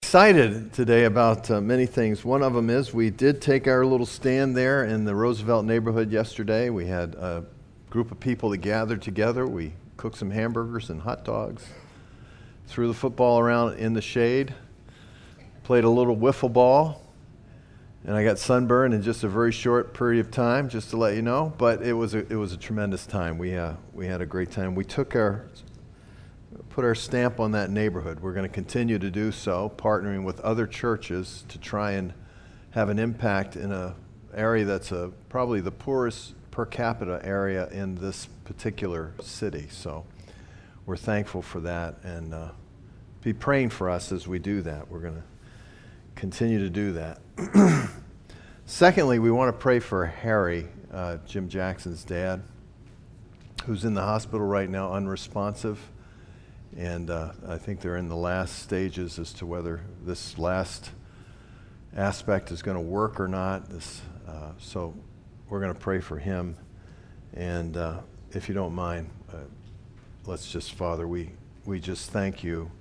excited today about many things. One of them is we did take our little stand there in the Roosevelt neighborhood yesterday. We had a group of people that gathered together. We cooked some hamburgers and hot dogs, threw the football around in the shade, played a little wiffle ball, and I got sunburned in just a very short period of time, just to let you know. But it was a tremendous time. We had a great time. We put our stamp on that neighborhood. We're going to continue to do so, partnering with other churches to try and have an impact in an area that's probably the poorest per capita area in this particular city. So we're thankful for that, and be praying for us as we do that. We're going to continue to do that. Secondly, we want to pray for Harry, Jim Jackson's dad, who's in the hospital right now, unresponsive. And I think they're in the last stages as to whether this last aspect is going to work or not. So we're going to pray for him. And if you don't mind, let's just, Father, we just thank you.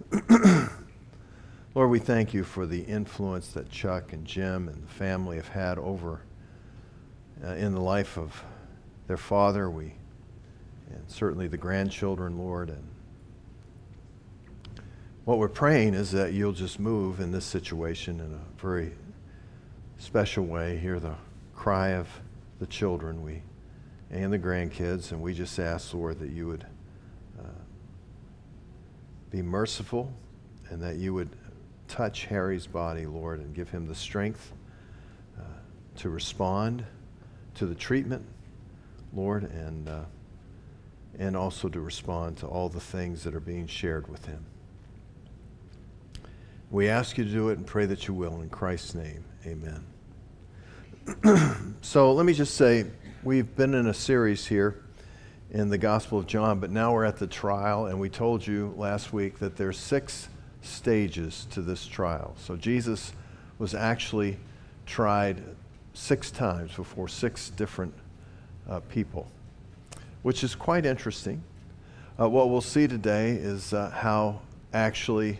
Lord, we thank you for the influence that Chuck and Jim and the family have had over in the life of their father. And certainly the grandchildren, Lord, and what we're praying is that you'll just move in this situation in a very special way. Hear the cry of the children and the grandkids, and we just ask, Lord, that you would be merciful and that you would touch Harry's body, Lord, and give him the strength to respond to the treatment, Lord, and also to respond to all the things that are being shared with him. We ask you to do it and pray that you will. In Christ's name, amen. So let me just say, we've been in a series here in the Gospel of John, but now we're at the trial, and we told you last week that there's 6 stages to this trial. So Jesus was actually tried 6 times before 6 different people, which is quite interesting. What we'll see today is how actually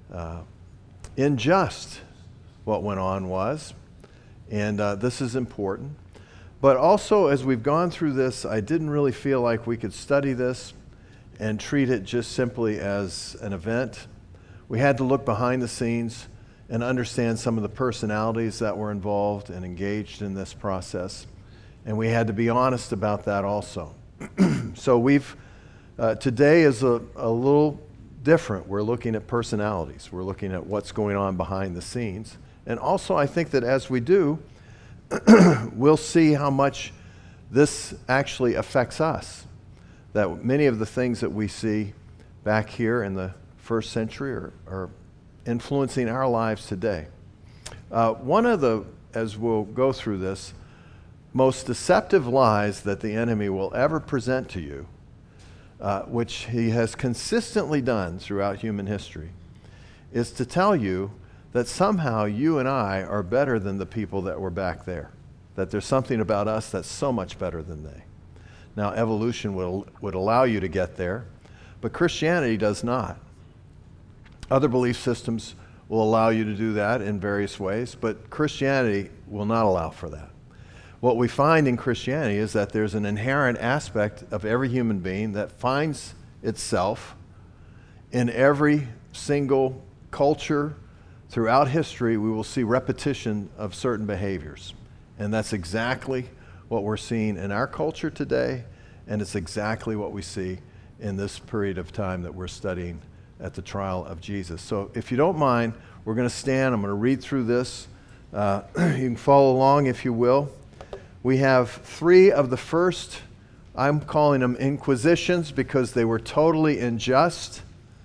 unjust what went on was, and this is important. But also, as we've gone through this, I didn't really feel like we could study this and treat it just simply as an event. We had to look behind the scenes and understand some of the personalities that were involved and engaged in this process, and we had to be honest about that also. So today is a little different. We're looking at personalities. We're looking at what's going on behind the scenes. And also, I think that as we do, we'll see how much this actually affects us. That many of the things that we see back here in the first century are influencing our lives today. One of the, as we'll go through this, most deceptive lies that the enemy will ever present to you, which he has consistently done throughout human history, is to tell you that somehow you and I are better than the people that were back there, that there's something about us that's so much better than they. Now, evolution would allow you to get there, but Christianity does not. Other belief systems will allow you to do that in various ways, but Christianity will not allow for that. What we find in Christianity is that there's an inherent aspect of every human being that finds itself in every single culture throughout history. We will see repetition of certain behaviors. And that's exactly what we're seeing in our culture today, and it's exactly what we see in this period of time that we're studying at the trial of Jesus. So if you don't mind, we're going to stand. I'm going to read through this. You can follow along if you will. We have 3 of the first, I'm calling them inquisitions because they were totally unjust.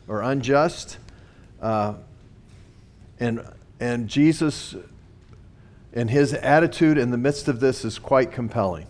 And Jesus and his attitude in the midst of this is quite compelling.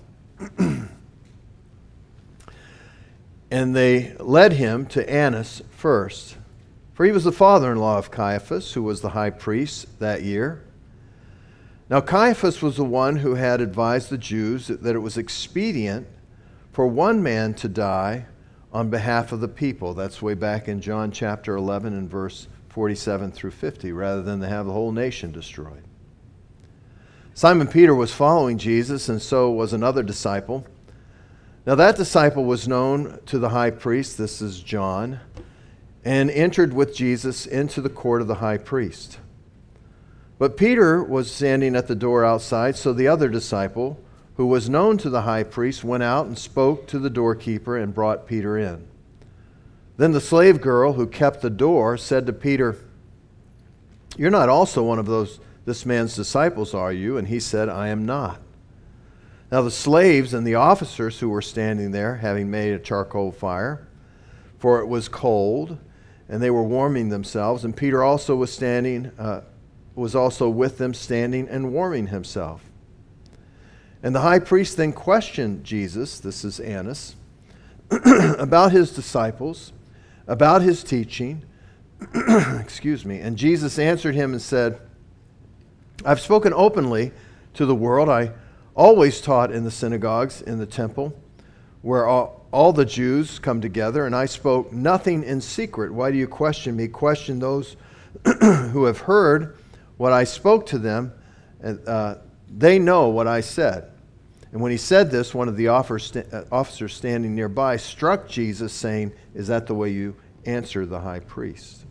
And they led him to Annas first, for he was the father-in-law of Caiaphas, who was the high priest that year. Now Caiaphas was the one who had advised the Jews that it was expedient for one man to die on behalf of the people. That's way back in John chapter 11 and verse 47 through 50, rather than to have the whole nation destroyed. Simon Peter was following Jesus, and so was another disciple. Now that disciple was known to the high priest, this is John, and entered with Jesus into the court of the high priest. But Peter was standing at the door outside, so the other disciple, who was known to the high priest, went out and spoke to the doorkeeper and brought Peter in. Then the slave girl who kept the door said to Peter, "You're not also one of this man's disciples, are you?" And he said, "I am not." Now the slaves and the officers who were standing there, having made a charcoal fire, for it was cold, and they were warming themselves, and Peter also was also with them, standing and warming himself. And the high priest then questioned Jesus, this is Annas, about his disciples, about his teaching. Excuse me. And Jesus answered him and said, "I've spoken openly to the world. I always taught in the synagogues, in the temple, where all the Jews come together, and I spoke nothing in secret. Why do you question me? Question those who have heard what I spoke to them. They know what I said." And when he said this, one of the officers standing nearby struck Jesus, saying, "Is that the way you answer the high priest?"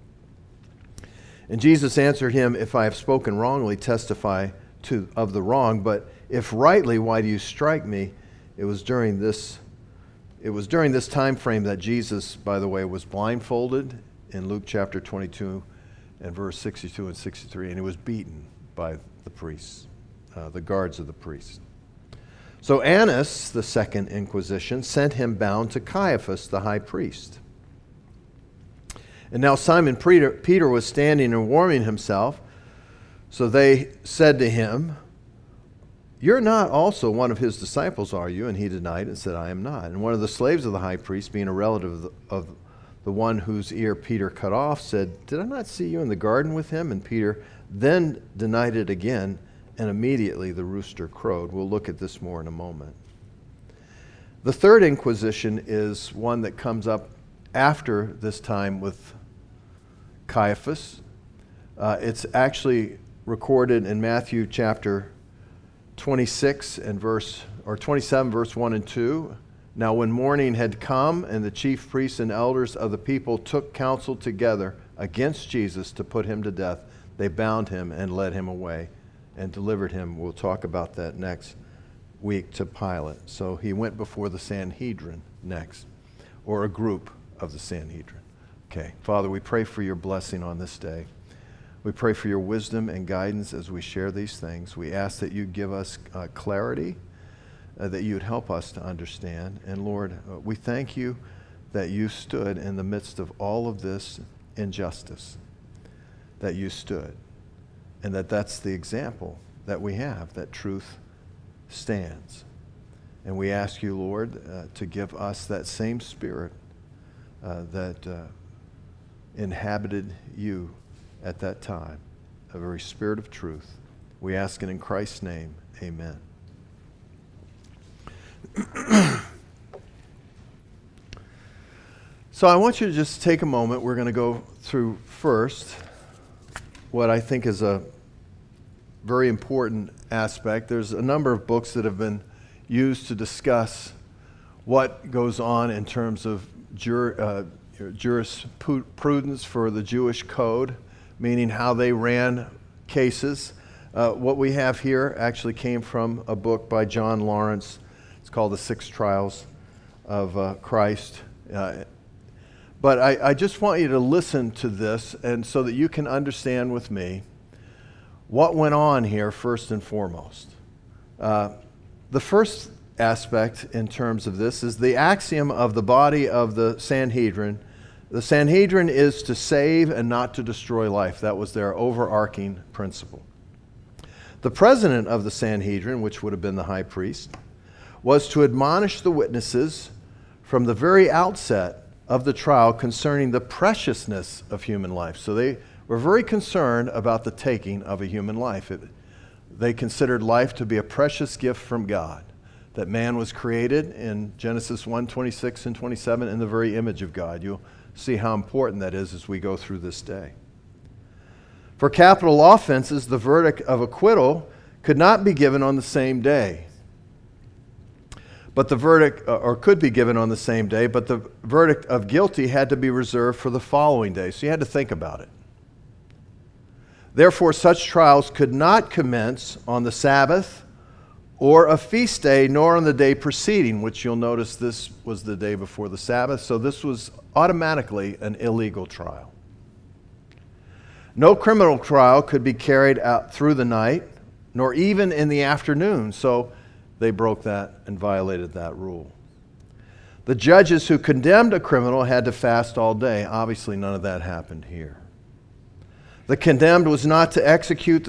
And Jesus answered him, "If I have spoken wrongly, testify of the wrong. But if rightly, why do you strike me?" It was during this time frame that Jesus, by the way, was blindfolded in Luke chapter 22 and verse 62 and 63, and he was beaten by the priests, the guards of the priests. So Annas, the second inquisition, sent him bound to Caiaphas, the high priest. And now Simon Peter was standing and warming himself. So they said to him, "You're not also one of his disciples, are you?" And he denied and said, "I am not." And one of the slaves of the high priest, being a relative of the one whose ear Peter cut off, said, "Did I not see you in the garden with him?" And Peter then denied it again, and immediately the rooster crowed. We'll look at this more in a moment. The third inquisition is one that comes up after this time with Caiaphas. It's actually recorded in Matthew chapter 26 and 27, verse 1 and 2. Now when morning had come, and the chief priests and elders of the people took counsel together against Jesus to put him to death, they bound him and led him away and delivered him. We'll talk about that next week, to Pilate. So he went before the Sanhedrin next, or a group of the Sanhedrin. Okay, Father, we pray for your blessing on this day. We pray for your wisdom and guidance as we share these things. We ask that you give us clarity, that you would help us to understand. And Lord, we thank you that you stood in the midst of all of this injustice, that you stood, and that's the example that we have, that truth stands. And we ask you, Lord, to give us that same spirit that inhabited you at that time, a very spirit of truth. We ask it in Christ's name. Amen. So I want you to just take a moment. We're going to go through first what I think is a very important aspect. There's a number of books that have been used to discuss what goes on in terms of jurisprudence for the Jewish code, meaning how they ran cases. What we have here actually came from a book by John Lawrence. It's called The Six Trials of Christ. But I just want you to listen to this, and so that you can understand with me what went on here first and foremost. The first aspect in terms of this is the axiom of the body of the Sanhedrin. The Sanhedrin is to save and not to destroy life. That was their overarching principle. The president of the Sanhedrin, which would have been the high priest, was to admonish the witnesses from the very outset of the trial concerning the preciousness of human life. So they were very concerned about the taking of a human life. They considered life to be a precious gift from God, that man was created in Genesis 1:26 and 27 in the very image of God. You'll see how important that is as we go through this day. For capital offenses, the verdict of acquittal could not be given on the same day. But the verdict, or could be given on the same day, but the verdict of guilty had to be reserved for the following day. So you had to think about it. Therefore, such trials could not commence on the Sabbath or a feast day, nor on the day preceding, which you'll notice this was the day before the Sabbath. So this was automatically an illegal trial. No criminal trial could be carried out through the night, nor even in the afternoon. So they broke that and violated that rule. The judges who condemned a criminal had to fast all day. Obviously, none of that happened here. The condemned was not executed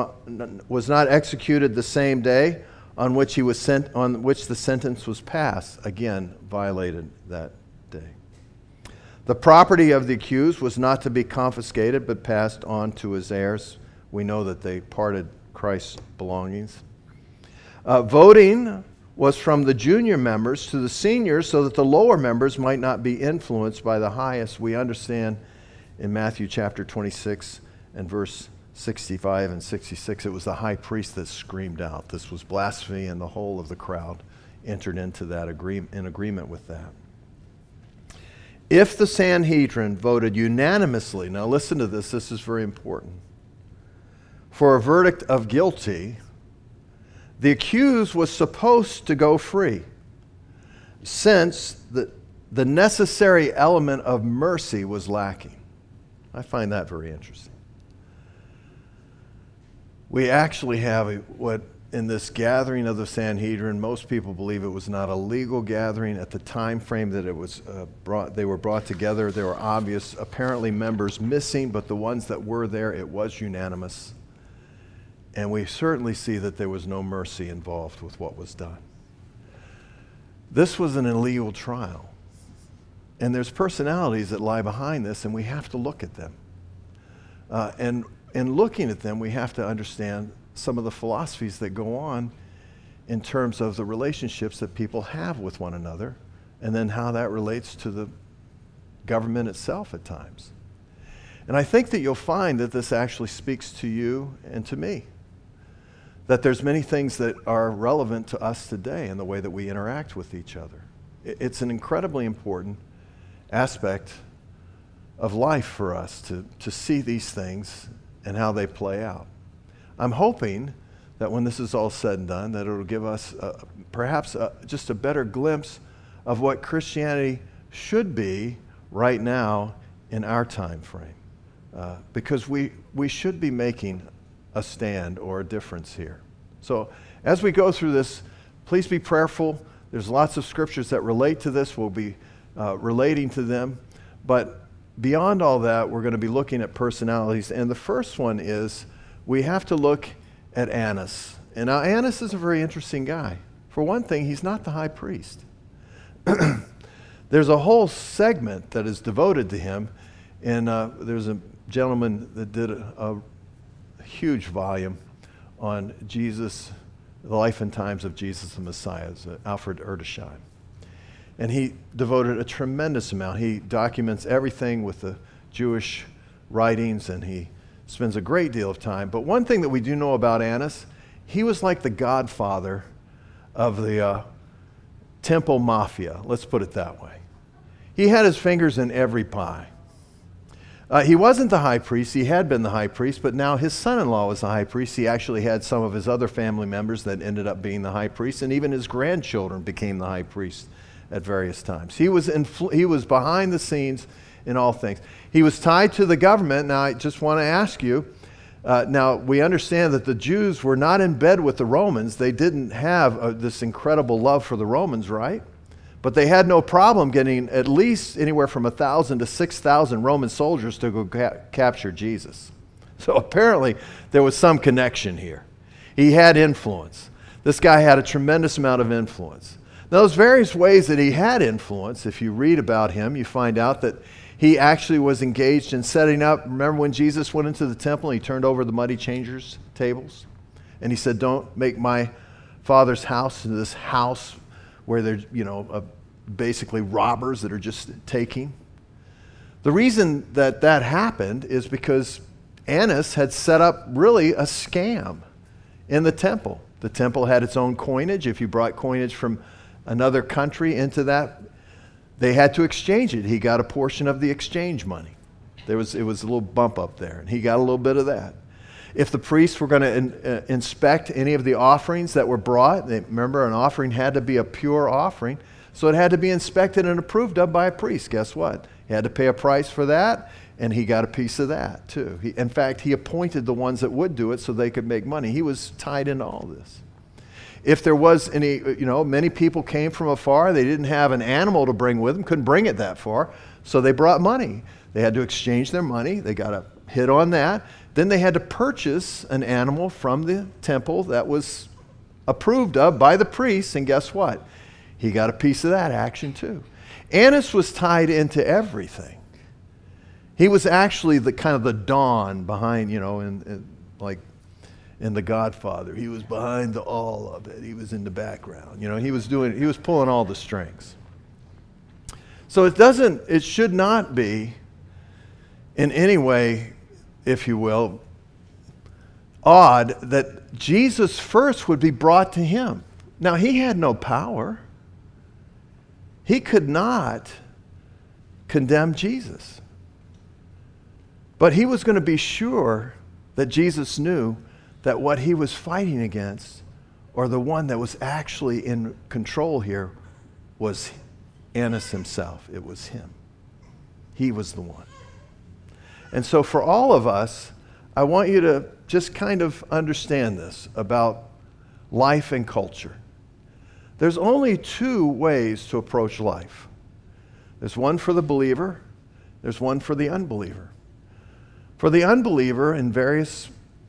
the same day on which the sentence was passed. Again, violated that day. The property of the accused was not to be confiscated, but passed on to his heirs. We know that they parted Christ's belongings. Voting was from the junior members to the seniors so that the lower members might not be influenced by the highest. We understand in Matthew chapter 26 and verse 65 and 66, it was the high priest that screamed out. This was blasphemy, and the whole of the crowd entered into that agreement with that. If the Sanhedrin voted unanimously, now listen to this, this is very important, for a verdict of guilty, the accused was supposed to go free, since the necessary element of mercy was lacking. I find that very interesting. We actually have what in this gathering of the Sanhedrin, most people believe it was not a legal gathering at the time frame that it was they were brought together. There were obvious, apparently, members missing, but the ones that were there, it was unanimous. And we certainly see that there was no mercy involved with what was done. This was an illegal trial. And there's personalities that lie behind this, and we have to look at them. And in looking at them, we have to understand some of the philosophies that go on in terms of the relationships that people have with one another, and then how that relates to the government itself at times. And I think that you'll find that this actually speaks to you and to me, that there's many things that are relevant to us today in the way that we interact with each other. It's an incredibly important aspect of life for us to see these things and how they play out. I'm hoping that when this is all said and done, that it'll give us perhaps just a better glimpse of what Christianity should be right now in our time frame. Because we should be making a stand or a difference here. So as we go through this, please be prayerful. There's lots of scriptures that relate to this. We'll be relating to them. But beyond all that, we're going to be looking at personalities. And the first one is we have to look at Annas. And now Annas is a very interesting guy. For one thing, he's not the high priest. There's a whole segment that is devoted to him. And there's a gentleman that did a huge volume on Jesus, the life and times of Jesus the Messiah, Alfred Erdős. And he devoted a tremendous amount. He documents everything with the Jewish writings, and he spends a great deal of time. But one thing that we do know about Annas, he was like the godfather of the temple mafia, let's put it that way. He had his fingers in every pie. He wasn't the high priest. He had been the high priest, but now his son-in-law was the high priest. He actually had some of his other family members that ended up being the high priest, and even his grandchildren became the high priest at various times. He was behind the scenes in all things. He was tied to the government. Now, I just want to ask you, now we understand that the Jews were not in bed with the Romans. They didn't have this incredible love for the Romans, right? But they had no problem getting at least anywhere from 1,000 to 6,000 Roman soldiers to go capture Jesus. So apparently there was some connection here. He had influence. This guy had a tremendous amount of influence. Now, those various ways that he had influence, if you read about him, you find out that he actually was engaged in setting up. Remember when Jesus went into the temple and he turned over the money changers' tables? And he said, don't make my Father's house into this house where there's, basically robbers that are just taking. The reason that happened is because Annas had set up really a scam in the temple. The temple had its own coinage. If you brought coinage from another country into that, they had to exchange it. He got a portion of the exchange money. It was a little bump up there, and he got a little bit of that. If the priests were going to inspect any of the offerings that were brought, remember, an offering had to be a pure offering, so it had to be inspected and approved of by a priest. Guess what? He had to pay a price for that, and he got a piece of that too. In fact, he appointed the ones that would do it so they could make money. He was tied into all this. If there was any, many people came from afar. They didn't have an animal to bring with them, couldn't bring it that far, so they brought money. They had to exchange their money. They got a hit on that. Then they had to purchase an animal from the temple that was approved of by the priests, and guess what? He got a piece of that action too. Annas was tied into everything. He was actually the kind of the Don behind, like in The Godfather. He was behind all of it. He was in the background. He was pulling all the strings. So it should not be in any way, if you will, odd that Jesus first would be brought to him. Now, he had no power. He could not condemn Jesus. But he was going to be sure that Jesus knew that what he was fighting against, or the one that was actually in control here, was Annas himself. It was him. He was the one. And so for all of us, I want you to just kind of understand this about life and culture. There's only two ways to approach life. There's one for the believer, there's one for the unbeliever. For the unbeliever, in various,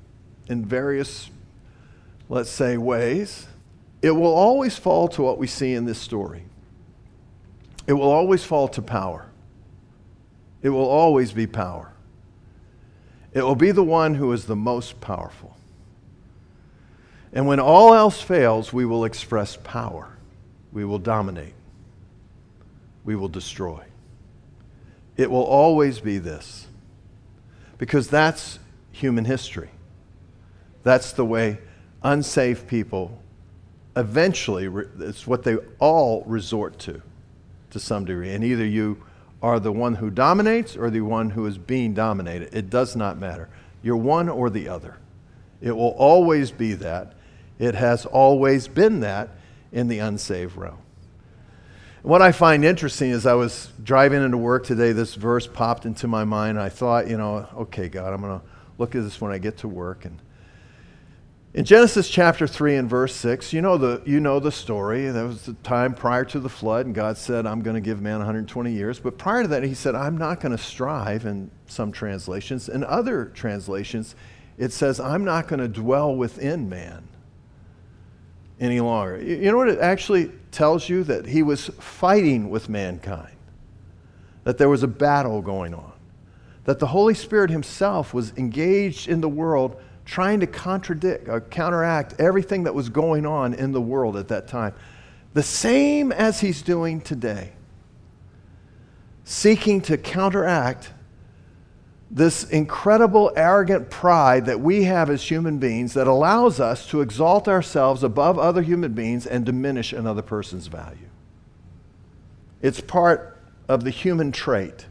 let's say, ways, it will always fall to what we see in this story. It will always fall to power. It will always be power. It will be the one who is the most powerful. And when all else fails, we will express power. We will dominate. We will destroy. It will always be this. Because that's human history. That's the way unsaved people eventually, it's what they all resort to some degree. And either you are the one who dominates or the one who is being dominated. It does not matter. You're one or the other. It will always be that. It has always been that in the unsaved realm. What I find interesting is I was driving into work today, this verse popped into my mind. I thought, okay, God, I'm going to look at this when I get to work. And in Genesis chapter 3 and verse 6, you know the story. That was the time prior to the flood, and God said, I'm going to give man 120 years. But prior to that, he said, I'm not going to strive, in some translations. In other translations, it says, I'm not going to dwell within man any longer. You know what it actually tells you? That he was fighting with mankind. That there was a battle going on. That the Holy Spirit himself was engaged in the world trying to counteract everything that was going on in the world at that time. The same as he's doing today. Seeking to counteract this incredible, arrogant pride that we have as human beings that allows us to exalt ourselves above other human beings and diminish another person's value. It's part of the human trait.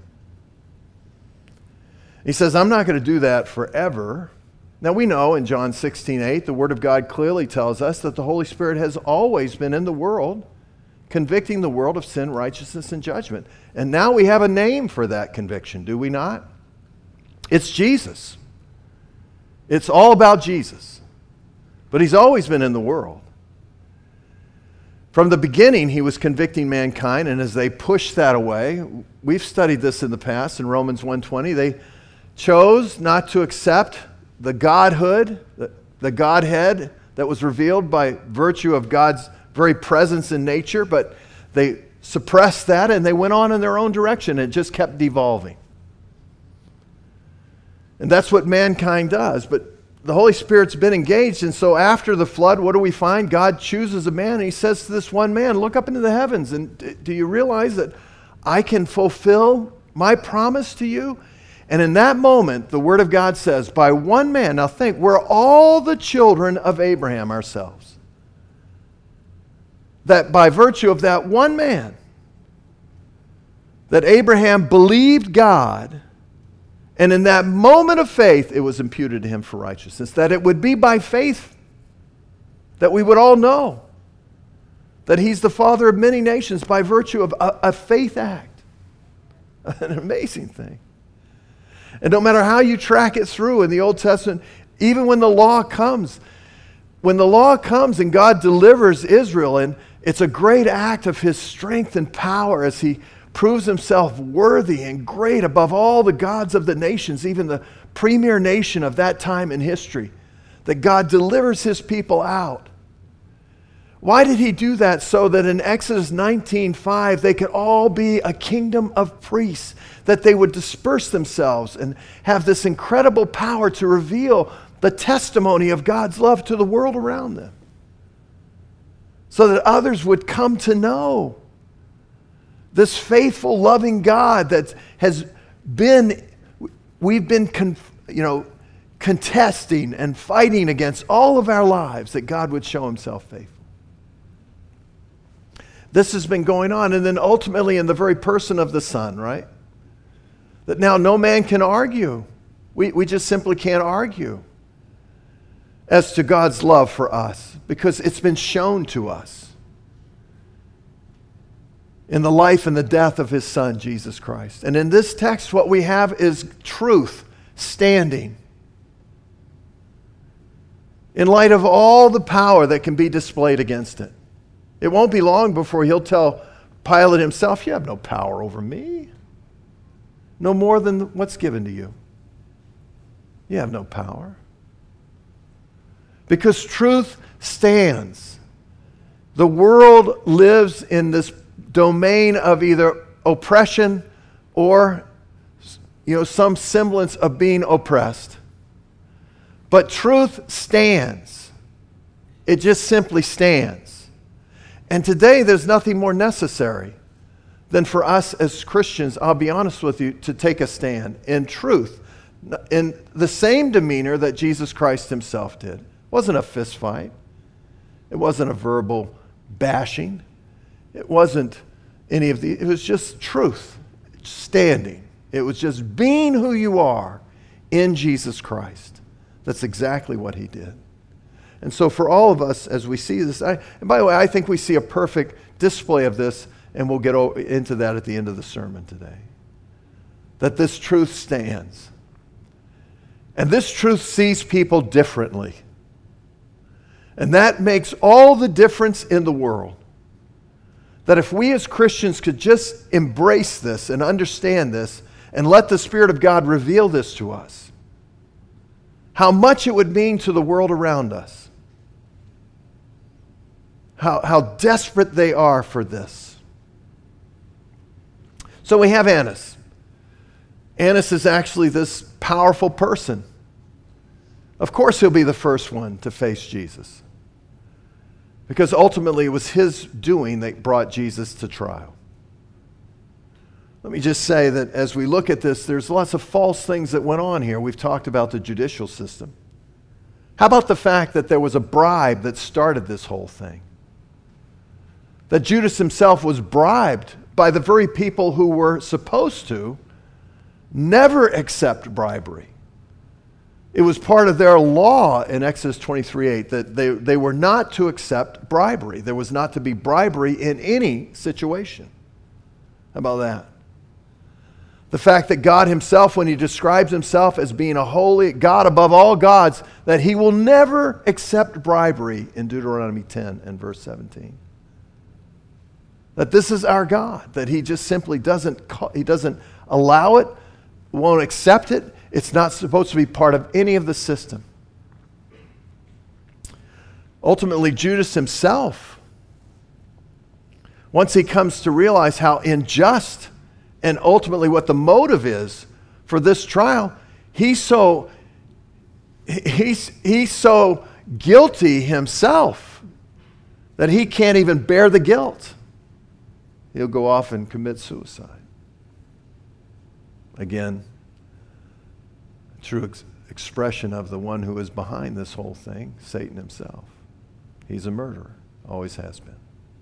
He says, I'm not going to do that forever. Now we know in John 16:8, the Word of God clearly tells us that the Holy Spirit has always been in the world, convicting the world of sin, righteousness, and judgment. And now we have a name for that conviction, do we not? It's Jesus. It's all about Jesus. But he's always been in the world. From the beginning, he was convicting mankind, and as they pushed that away, we've studied this in the past in Romans 1:20, they chose not to accept the Godhood, the Godhead that was revealed by virtue of God's very presence in nature, but they suppressed that and they went on in their own direction. It just kept devolving. And that's what mankind does. But the Holy Spirit's been engaged, and so after the flood, what do we find? God chooses a man, and he says to this one man, look up into the heavens, and do you realize that I can fulfill my promise to you? And in that moment, the Word of God says, by one man, now think, we're all the children of Abraham ourselves. That by virtue of that one man, that Abraham believed God, and in that moment of faith, it was imputed to him for righteousness. That it would be by faith that we would all know that he's the father of many nations by virtue of a faith act. An amazing thing. And no matter how you track it through in the Old Testament, even when the law comes and God delivers Israel, and it's a great act of his strength and power as he proves himself worthy and great above all the gods of the nations, even the premier nation of that time in history, that God delivers his people out. Why did he do that? So that in Exodus 19:5 they could all be a kingdom of priests, that they would disperse themselves and have this incredible power to reveal the testimony of God's love to the world around them, so that others would come to know this faithful, loving God that we've been contesting and fighting against all of our lives, that God would show himself faithful. This has been going on, and then ultimately in the very person of the Son, right? That now no man can argue. We just simply can't argue as to God's love for us, because it's been shown to us in the life and the death of his Son, Jesus Christ. And in this text, what we have is truth standing in light of all the power that can be displayed against it. It won't be long before he'll tell Pilate himself, you have no power over me. No more than what's given to you. You have no power. Because truth stands. The world lives in this domain of either oppression or some semblance of being oppressed. But truth stands. It just simply stands. And today there's nothing more necessary than for us as Christians, I'll be honest with you, to take a stand in truth, in the same demeanor that Jesus Christ himself did. It wasn't a fist fight. It wasn't a verbal bashing. It wasn't any of it was just truth, standing. It was just being who you are in Jesus Christ. That's exactly what he did. And so for all of us, as we see this, and by the way, I think we see a perfect display of this, and we'll get into that at the end of the sermon today. That this truth stands. And this truth sees people differently. And that makes all the difference in the world. That if we as Christians could just embrace this and understand this and let the Spirit of God reveal this to us, how much it would mean to the world around us. How desperate they are for this. So we have Annas. Annas is actually this powerful person. Of course he'll be the first one to face Jesus, because ultimately it was his doing that brought Jesus to trial. Let me just say that as we look at this, there's lots of false things that went on here. We've talked about the judicial system. How about the fact that there was a bribe that started this whole thing? That Judas himself was bribed by the very people who were supposed to never accept bribery. It was part of their law in Exodus 23:8 that they were not to accept bribery. There was not to be bribery in any situation. How about that? The fact that God himself, when he describes himself as being a holy God above all gods, that he will never accept bribery in Deuteronomy 10 and verse 17. That this is our God, that he just simply doesn't allow it, won't accept it. It's not supposed to be part of any of the system. Ultimately, Judas himself, once he comes to realize how unjust and ultimately what the motive is for this trial, he's so guilty himself that he can't even bear the guilt. He'll go off and commit suicide. Again, true expression of the one who is behind this whole thing, Satan himself. He's a murderer, always has been.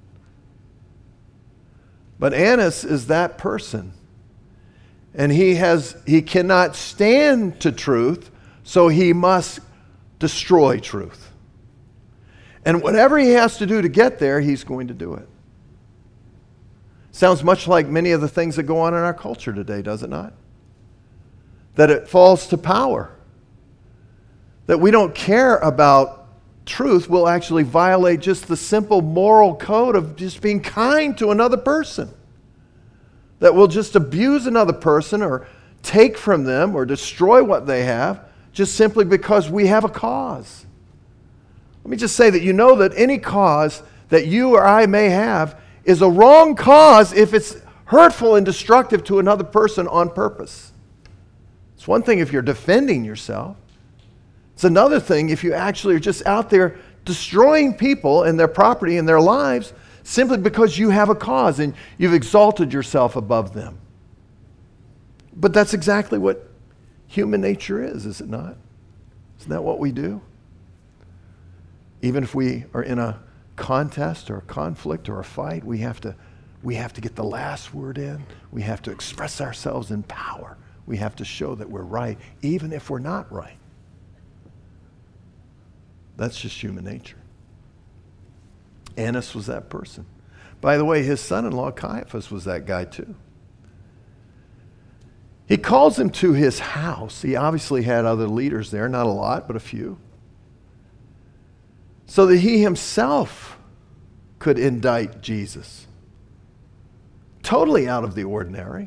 But Annas is that person. And he cannot stand to truth, so he must destroy truth. And whatever he has to do to get there, he's going to do it. Sounds much like many of the things that go on in our culture today, does it not? That it falls to power. That we don't care about truth. We'll actually violate just the simple moral code of just being kind to another person. That we'll just abuse another person or take from them or destroy what they have just simply because we have a cause. Let me just say that you know that any cause that you or I may have is a wrong cause if it's hurtful and destructive to another person on purpose. It's one thing if you're defending yourself. It's another thing if you actually are just out there destroying people and their property and their lives simply because you have a cause and you've exalted yourself above them. But that's exactly what human nature is it not? Isn't that what we do? Even if we are in a contest or a conflict or a fight, we have to get the last word in. We have to express ourselves in power. We have to show that we're right, even if we're not right. That's just human nature. Annas was that person. By the way, his son-in-law Caiaphas was that guy too. He calls him to his house. He obviously had other leaders there, not a lot, but a few, so that he himself could indict Jesus. Totally out of the ordinary.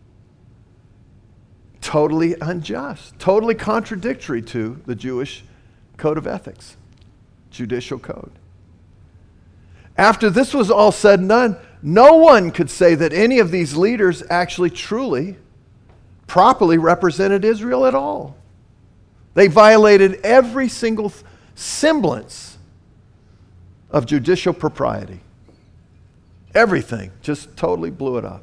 Totally unjust. Totally contradictory to the Jewish code of ethics, judicial code. After this was all said and done, no one could say that any of these leaders actually truly, properly represented Israel at all. They violated every single semblance of judicial propriety. Everything, just totally blew it up.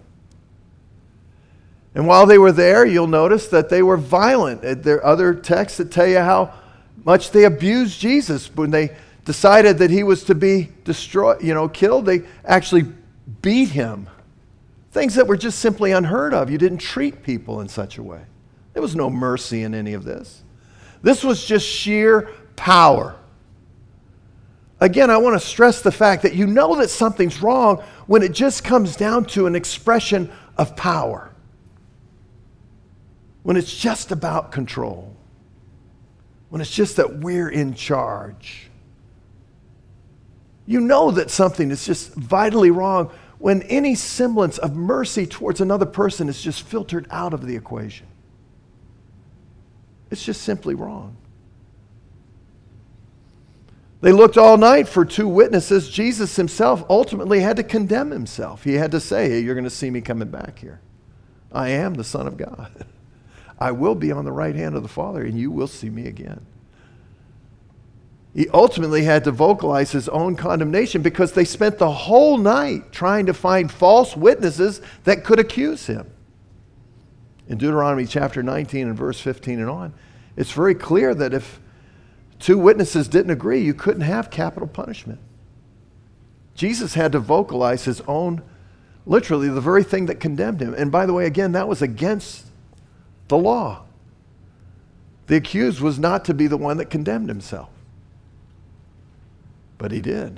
And while they were there, you'll notice that they were violent. There are other texts that tell you how much they abused Jesus. When they decided that he was to be destroyed, killed, they actually beat him. Things that were just simply unheard of. You didn't treat people in such a way. There was no mercy in any of this. This was just sheer power. Again, I want to stress the fact that you know that something's wrong when it just comes down to an expression of power. When it's just about control. When it's just that we're in charge. You know that something is just vitally wrong when any semblance of mercy towards another person is just filtered out of the equation. It's just simply wrong. They looked all night for two witnesses. Jesus himself ultimately had to condemn himself. He had to say, hey, you're going to see me coming back here. I am the Son of God. I will be on the right hand of the Father, and you will see me again. He ultimately had to vocalize his own condemnation because they spent the whole night trying to find false witnesses that could accuse him. In Deuteronomy chapter 19 and verse 15 and on, it's very clear that if two witnesses didn't agree, you couldn't have capital punishment. Jesus had to vocalize his own, literally the very thing that condemned him. And by the way, again, that was against the law. The accused was not to be the one that condemned himself. But he did.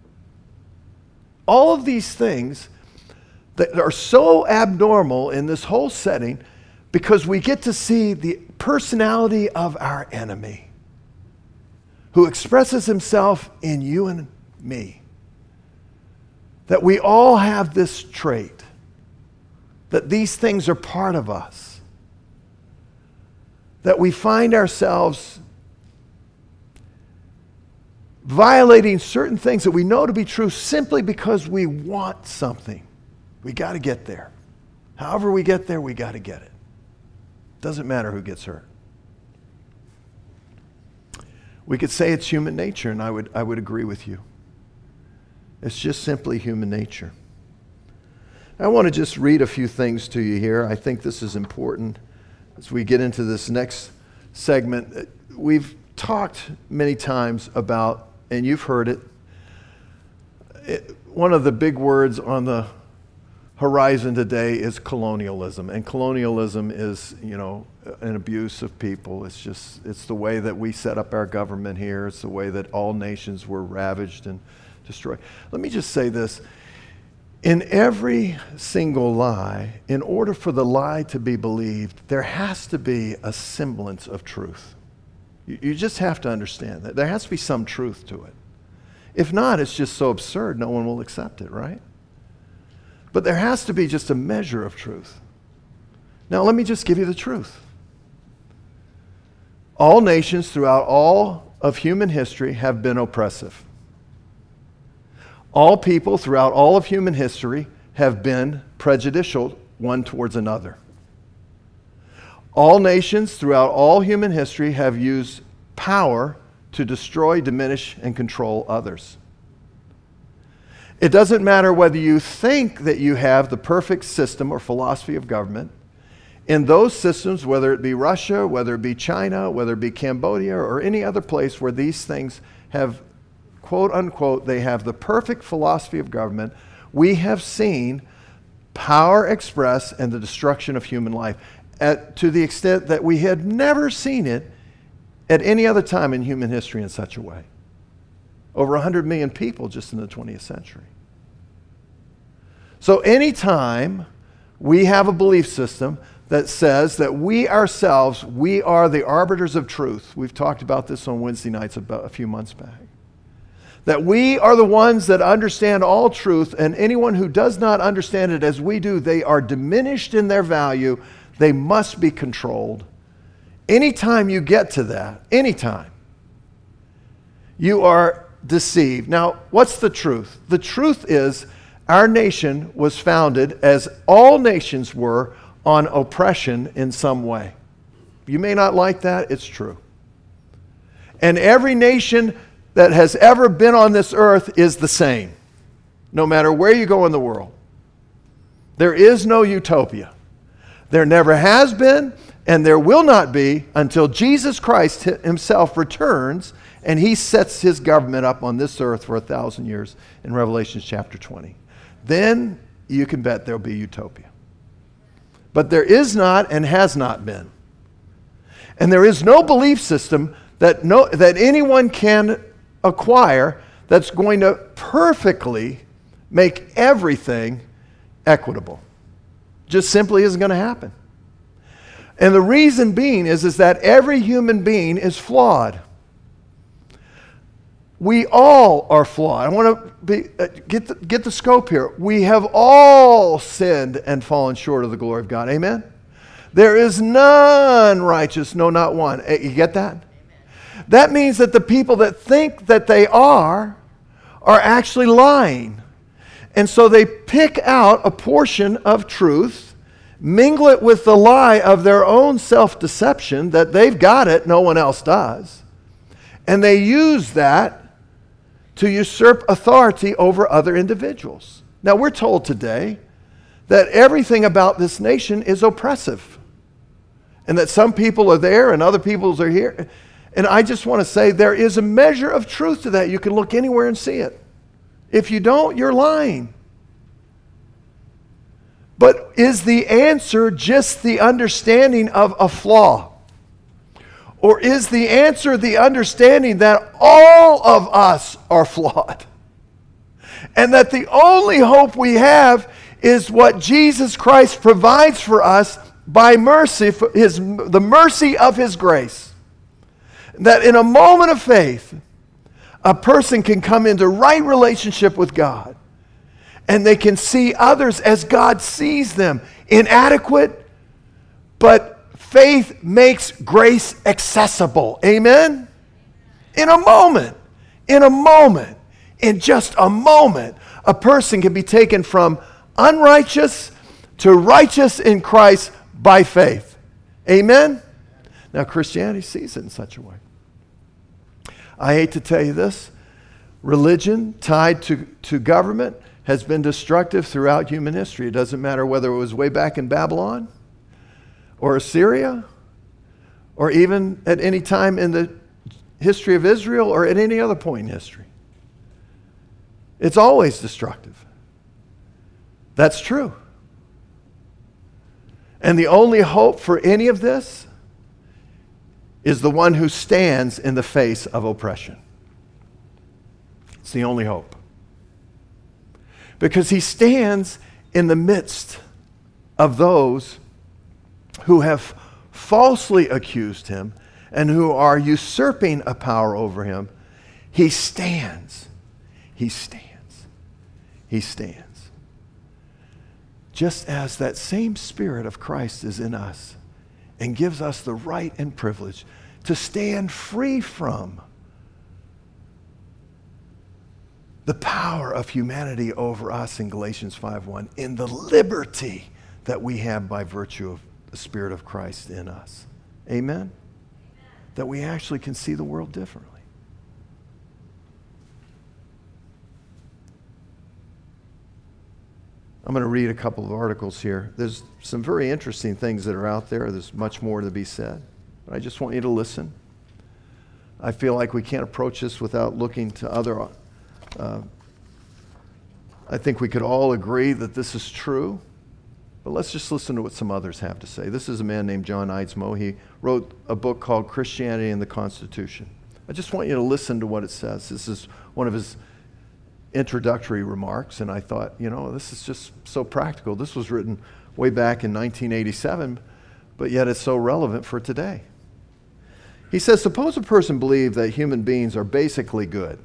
All of these things that are so abnormal in this whole setting because we get to see the personality of our enemy who expresses himself in you and me. That we all have this trait, that these things are part of us, that we find ourselves violating certain things that we know to be true simply because we want something. We got to get there. However we get there, we got to get it. Doesn't matter who gets hurt. We could say it's human nature, and I would agree with you. It's just simply human nature. I want to just read a few things to you here. I think this is important as we get into this next segment, we've talked many times about, and you've heard it, one of the big words on the horizon today is colonialism. And colonialism is, an abuse of people. It's the way that we set up our government here. It's the way that all nations were ravaged and destroyed. Let me just say this. In every single lie, in order for the lie to be believed, there has to be a semblance of truth. You just have to understand that. There has to be some truth to it. If not, it's just so absurd, no one will accept it, right? But there has to be just a measure of truth. Now, let me just give you the truth. All nations throughout all of human history have been oppressive. All people throughout all of human history have been prejudicial one towards another. All nations throughout all human history have used power to destroy, diminish, and control others. It doesn't matter whether you think that you have the perfect system or philosophy of government. In those systems, whether it be Russia, whether it be China, whether it be Cambodia, or any other place where these things have, quote unquote, they have the perfect philosophy of government, we have seen power expressed and the destruction of human life to the extent that we had never seen it at any other time in human history in such a way. Over 100 million people just in the 20th century. So anytime we have a belief system that says that we ourselves, we are the arbiters of truth. We've talked about this on Wednesday nights about a few months back. That we are the ones that understand all truth, and anyone who does not understand it as we do, they are diminished in their value. They must be controlled. Anytime you get to that, anytime, you are deceived. Now, what's the truth? The truth is our nation was founded, as all nations were, on oppression in some way. You may not like that, it's true. And every nation that has ever been on this earth is the same, no matter where you go in the world. There is no utopia. There never has been, and there will not be until Jesus Christ himself returns and he sets his government up on this earth for 1,000 years in Revelation chapter 20. Then you can bet there'll be utopia. But there is not and has not been. And there is no belief system that anyone can acquire that's going to perfectly make everything equitable. Just simply isn't going to happen. And the reason being is that every human being is flawed. We all are flawed. I want to get the scope here. We have all sinned and fallen short of the glory of God. Amen? There is none righteous, no, not one. You get that? Amen. That means that the people that think that they are actually lying. And so they pick out a portion of truth, mingle it with the lie of their own self-deception that they've got it, no one else does. And they use that to usurp authority over other individuals. Now, we're told today that everything about this nation is oppressive, and that some people are there and other peoples are here. And I just want to say there is a measure of truth to that. You can look anywhere and see it. If you don't, you're lying. But is the answer just the understanding of a flaw? Or is the answer the understanding that all of us are flawed? And that the only hope we have is what Jesus Christ provides for us by mercy, the mercy of his grace. That in a moment of faith, a person can come into right relationship with God. And they can see others as God sees them. Inadequate, but faith makes grace accessible. Amen? In a moment, in just a moment, a person can be taken from unrighteous to righteous in Christ by faith. Amen? Now, Christianity sees it in such a way. I hate to tell you this. Religion tied to government has been destructive throughout human history. It doesn't matter whether it was way back in Babylon or Assyria or even at any time in the history of Israel or at any other point in history. It's always destructive. That's true. And the only hope for any of this is the one who stands in the face of oppression. It's the only hope. Because he stands in the midst of those who have falsely accused him and who are usurping a power over him. He stands. He stands. He stands. Just as that same Spirit of Christ is in us and gives us the right and privilege to stand free from the power of humanity over us in Galatians 5:1, in the liberty that we have by virtue of the Spirit of Christ in us. Amen? That we actually can see the world differently. I'm going to read a couple of articles here. There's some very interesting things that are out there. There's much more to be said. But I just want you to listen. I feel like we can't approach this without looking to other. I think we could all agree that this is true. But let's just listen to what some others have to say. This is a man named John Eidsmoe. He wrote a book called Christianity and the Constitution. I just want you to listen to what it says. This is one of his introductory remarks, and I thought, you know, this is just so practical. This was written way back in 1987, but yet it's so relevant for today. He says, suppose a person believed that human beings are basically good,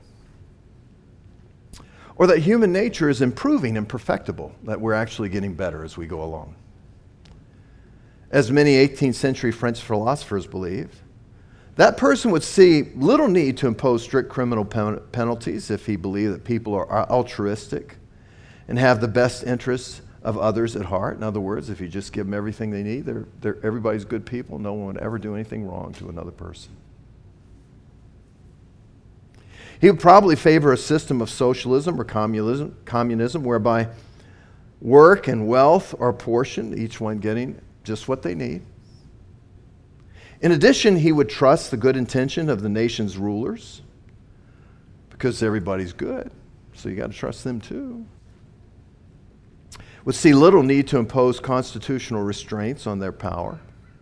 or that human nature is improving and perfectible, that we're actually getting better as we go along. As many 18th century French philosophers believed, that person would see little need to impose strict criminal penalties if he believed that people are altruistic and have the best interests of others at heart. In other words, if you just give them everything they need, everybody's good people. No one would ever do anything wrong to another person. He would probably favor a system of socialism or communism whereby work and wealth are apportioned, each one getting just what they need. In addition, he would trust the good intention of the nation's rulers because everybody's good, so you got to trust them too. Would see little need to impose constitutional restraints on their power.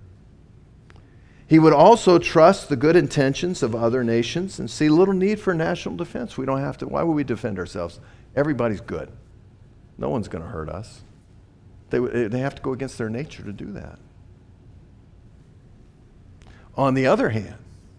He would also trust the good intentions of other nations and see little need for national defense. We don't have to. Why would we defend ourselves? Everybody's good. No one's going to hurt us. They have to go against their nature to do that. On the other hand,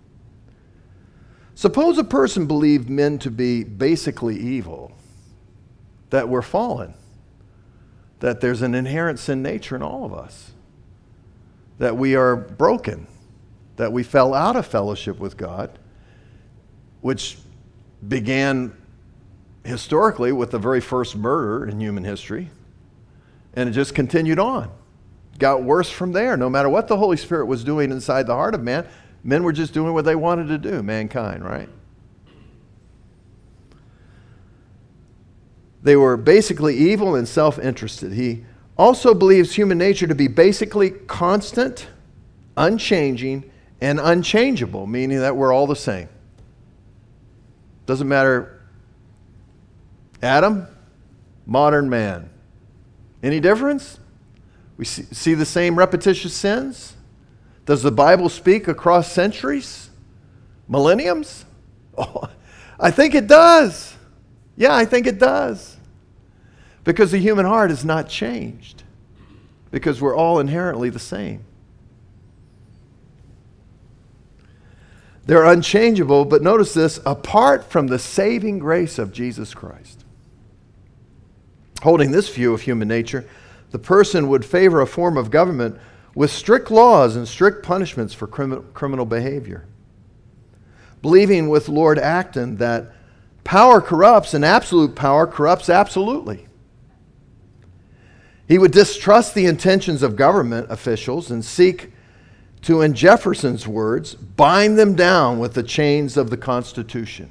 suppose a person believed men to be basically evil, that we're fallen, that there's an inherent sin nature in all of us, that we are broken, that we fell out of fellowship with God, which began historically with the very first murder in human history, and it just continued on. Got worse from there. No matter what the Holy Spirit was doing inside the heart of man, men were just doing what they wanted to do, mankind, right? They were basically evil and self-interested. He also believes human nature to be basically constant, unchanging, and unchangeable, meaning that we're all the same. Doesn't matter. Adam, modern man. Any difference? We see the same repetitious sins? Does the Bible speak across centuries? Millenniums? Oh, I think it does. Yeah, I think it does. Because the human heart is not changed. Because we're all inherently the same. They're unchangeable, but notice this, apart from the saving grace of Jesus Christ. Holding this view of human nature, the person would favor a form of government with strict laws and strict punishments for criminal behavior. Believing with Lord Acton that power corrupts and absolute power corrupts absolutely. He would distrust the intentions of government officials and seek to, in Jefferson's words, bind them down with the chains of the Constitution.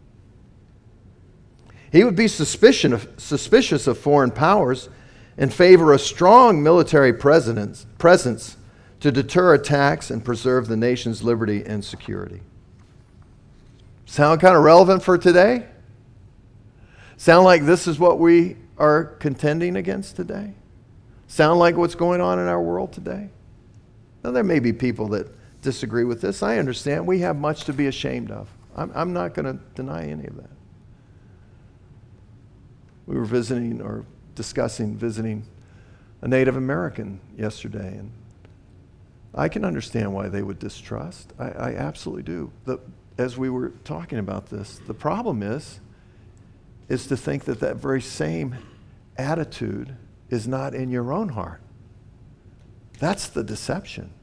He would be suspicious of foreign powers and favor a strong military presence to deter attacks and preserve the nation's liberty and security. Sound kind of relevant for today? Sound like this is what we are contending against today? Sound like what's going on in our world today? Now, there may be people that disagree with this. I understand. We have much to be ashamed of. I'm not going to deny any of that. We were visiting a Native American yesterday, and I can understand why they would distrust. I absolutely do. As we were talking about this, the problem is to think that very same attitude is not in your own heart. That's the deception.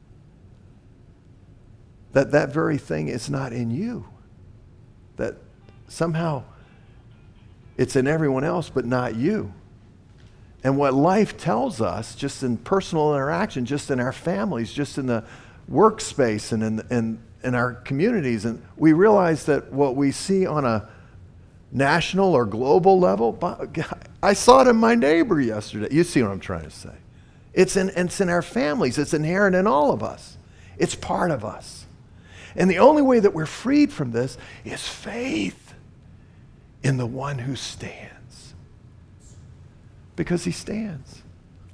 That very thing is not in you. That somehow it's in everyone else but not you. And what life tells us, just in personal interaction, just in our families, just in the workspace and in our communities, and we realize that what we see on a national or global level, I saw it in my neighbor yesterday. You see what I'm trying to say. It's in our families. It's inherent in all of us. It's part of us. And the only way that we're freed from this is faith in the one who stands. Because he stands.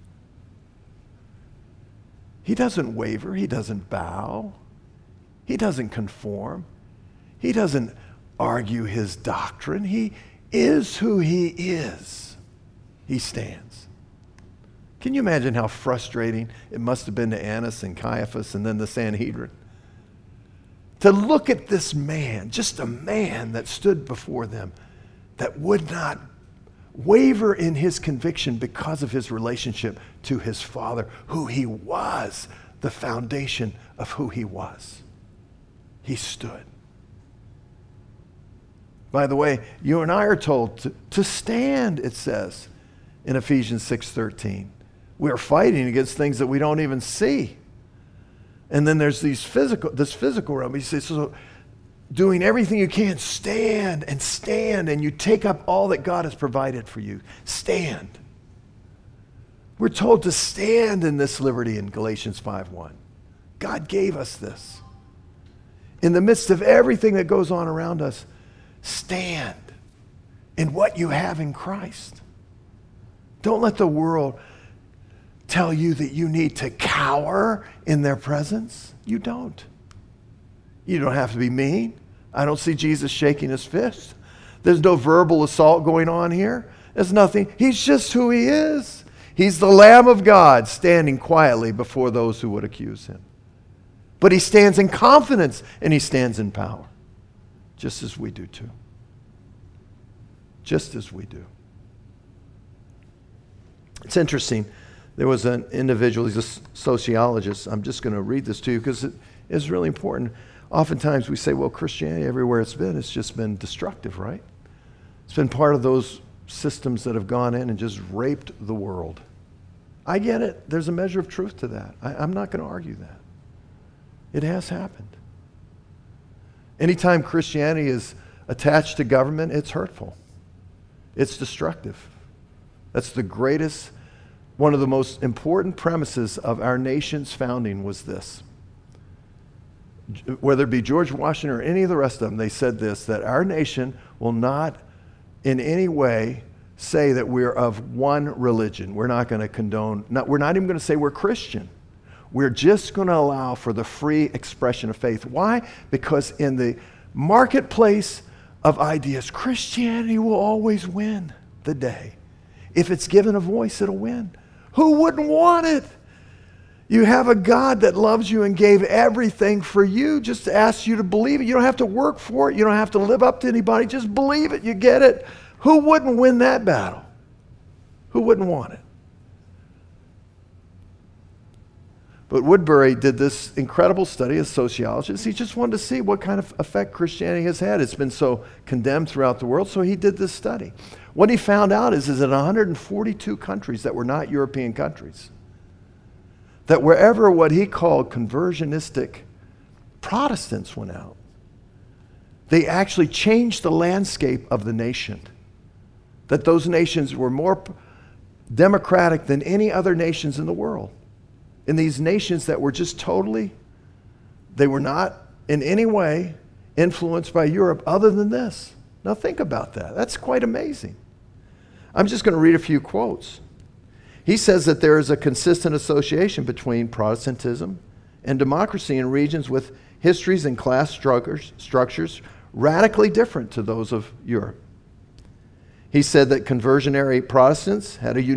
He doesn't waver. He doesn't bow. He doesn't conform. He doesn't argue his doctrine. He is who he is. He stands. Can you imagine how frustrating it must have been to Annas and Caiaphas and then the Sanhedrin? To look at this man, just a man that stood before them, that would not waver in his conviction because of his relationship to his Father, who he was, the foundation of who he was. He stood. By the way, you and I are told to stand, it says in Ephesians 6:13. We are fighting against things that we don't even see. And then there's this physical realm. He says, so doing everything you can, stand, and you take up all that God has provided for you. Stand. We're told to stand in this liberty in Galatians 5:1. God gave us this. In the midst of everything that goes on around us, stand in what you have in Christ. Don't let the world tell you that you need to cower in their presence. You don't. You don't have to be mean. I don't see Jesus shaking his fist. There's no verbal assault going on here. There's nothing. He's just who he is. He's the Lamb of God standing quietly before those who would accuse him. But he stands in confidence and he stands in power, just as we do too. Just as we do. It's interesting. There was an individual, he's a sociologist. I'm just going to read this to you because it is really important. Oftentimes we say, well, Christianity, everywhere it's just been destructive, right? It's been part of those systems that have gone in and just raped the world. I get it. There's a measure of truth to that. I'm not going to argue that. It has happened. Anytime Christianity is attached to government, it's hurtful. It's destructive. That's the greatest, one of the most important premises of our nation's founding was this. Whether it be George Washington or any of the rest of them, they said this, that our nation will not in any way say that we're of one religion. We're not going to condone, we're not even going to say we're Christian. We're just going to allow for the free expression of faith. Why? Because in the marketplace of ideas, Christianity will always win the day. If it's given a voice, it'll win. Who wouldn't want it? You have a God that loves you and gave everything for you, just asks you to believe it. You don't have to work for it. You don't have to live up to anybody. Just believe it. You get it. Who wouldn't win that battle? Who wouldn't want it? But Woodbury did this incredible study as a sociologist. He just wanted to see what kind of effect Christianity has had. It's been so condemned throughout the world, so he did this study. What he found out is in 142 countries that were not European countries, that wherever what he called conversionistic Protestants went out, they actually changed the landscape of the nation. That those nations were more democratic than any other nations in the world. in these nations that were just totally, they were not in any way influenced by Europe other than this. Now think about that. That's quite amazing. I'm just going to read a few quotes. He says that there is a consistent association between Protestantism and democracy in regions with histories and class structures radically different to those of Europe. He said that conversionary Protestants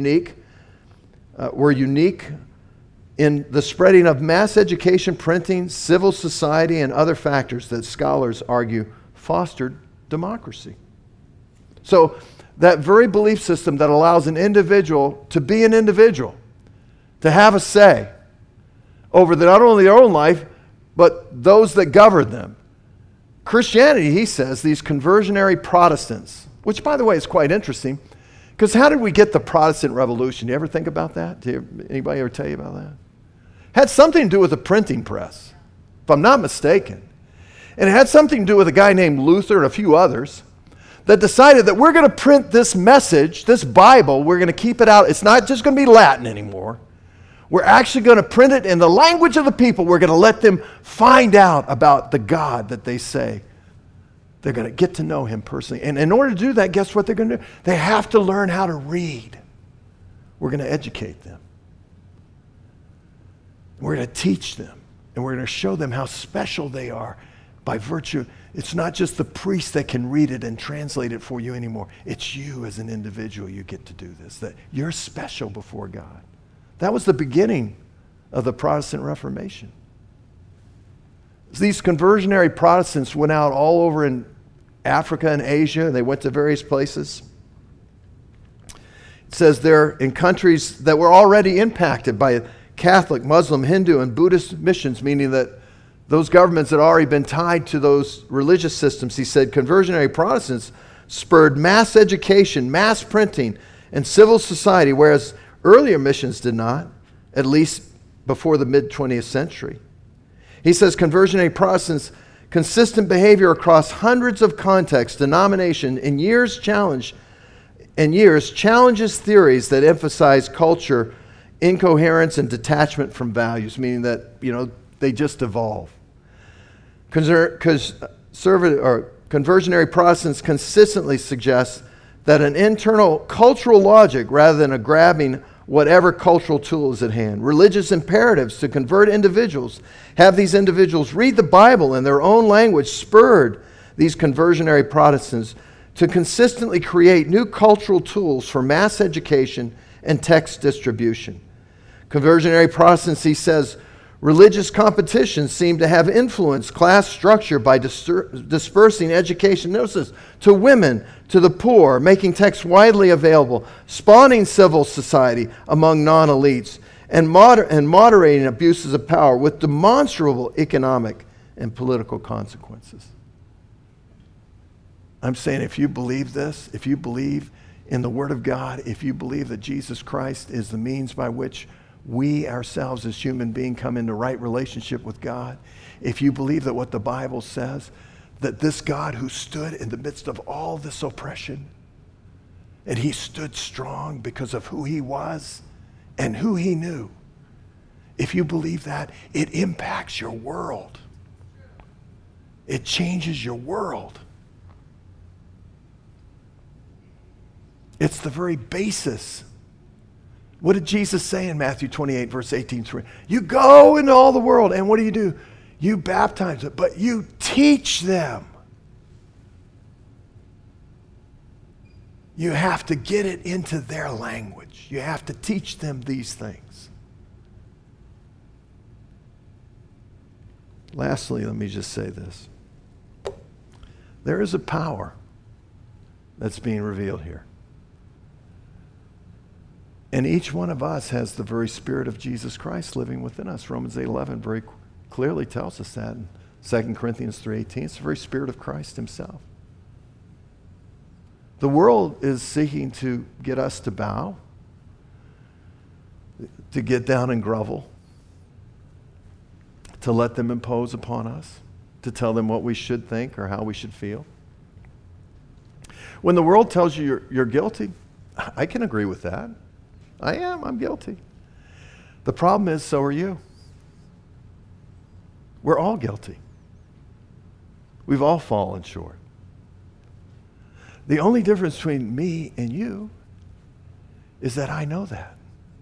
were unique in the spreading of mass education, printing, civil society, and other factors that scholars argue fostered democracy. So that very belief system that allows an individual to be an individual, to have a say over not only their own life, but those that govern them. Christianity, he says, these conversionary Protestants, which by the way is quite interesting, because how did we get the Protestant Revolution? Do you ever think about that? Anybody ever tell you about that? Had something to do with the printing press, if I'm not mistaken. And it had something to do with a guy named Luther and a few others that decided that we're going to print this message, this Bible, we're going to keep it out. It's not just going to be Latin anymore. We're actually going to print it in the language of the people. We're going to let them find out about the God that they say. They're going to get to know him personally. And in order to do that, guess what they're going to do? They have to learn how to read. We're going to educate them. We're going to teach them. And we're going to show them how special they are by virtue. It's not just the priest that can read it and translate it for you anymore. It's you as an individual you get to do this. That you're special before God. That was the beginning of the Protestant Reformation. These conversionary Protestants went out all over in Africa and Asia. They went to various places. It says they're in countries that were already impacted by Catholic, Muslim, Hindu, and Buddhist missions, meaning that those governments had already been tied to those religious systems. He said conversionary Protestants spurred mass education, mass printing, and civil society, whereas earlier missions did not, at least before the mid-20th century. He says conversionary Protestants' consistent behavior across hundreds of contexts, denominations, and years challenges theories that emphasize culture, incoherence, and detachment from values, meaning that, they just evolve. Conversionary Protestants consistently suggest that an internal cultural logic rather than a grabbing whatever cultural tool is at hand. Religious imperatives to convert individuals, have these individuals read the Bible in their own language, spurred these conversionary Protestants to consistently create new cultural tools for mass education and text distribution. Conversionary Protestants, he says, religious competitions seem to have influenced class structure by dispersing education, notice this, to women, to the poor, making texts widely available, spawning civil society among non-elites, and moderating abuses of power with demonstrable economic and political consequences. I'm saying if you believe this, if you believe in the Word of God, if you believe that Jesus Christ is the means by which we ourselves as human beings come into right relationship with God, if you believe that what the Bible says, that this God who stood in the midst of all this oppression, and he stood strong because of who he was and who he knew, if you believe that, it impacts your world. It changes your world. It's the very basis. What did Jesus say in Matthew 28, verse 18? You go into all the world, and what do? You baptize them, but you teach them. You have to get it into their language. You have to teach them these things. Lastly, let me just say this. There is a power that's being revealed here. And each one of us has the very Spirit of Jesus Christ living within us. Romans 8:11 very clearly tells us that. In 2 Corinthians 3:18, it's the very Spirit of Christ himself. The world is seeking to get us to bow, to get down and grovel, to let them impose upon us, to tell them what we should think or how we should feel. When the world tells you you're guilty, I can agree with that. I'm guilty. The problem is, so are you. We're all guilty. We've all fallen short. The only difference between me and you is that I know that.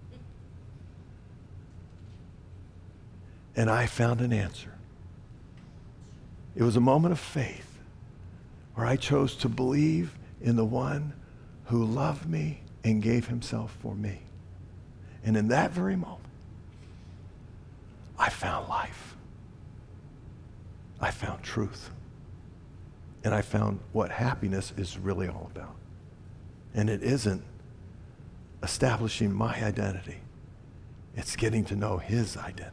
And I found an answer. It was a moment of faith where I chose to believe in the one who loved me and gave himself for me. And in that very moment, I found life. I found truth. And I found what happiness is really all about. And it isn't establishing my identity. It's getting to know his identity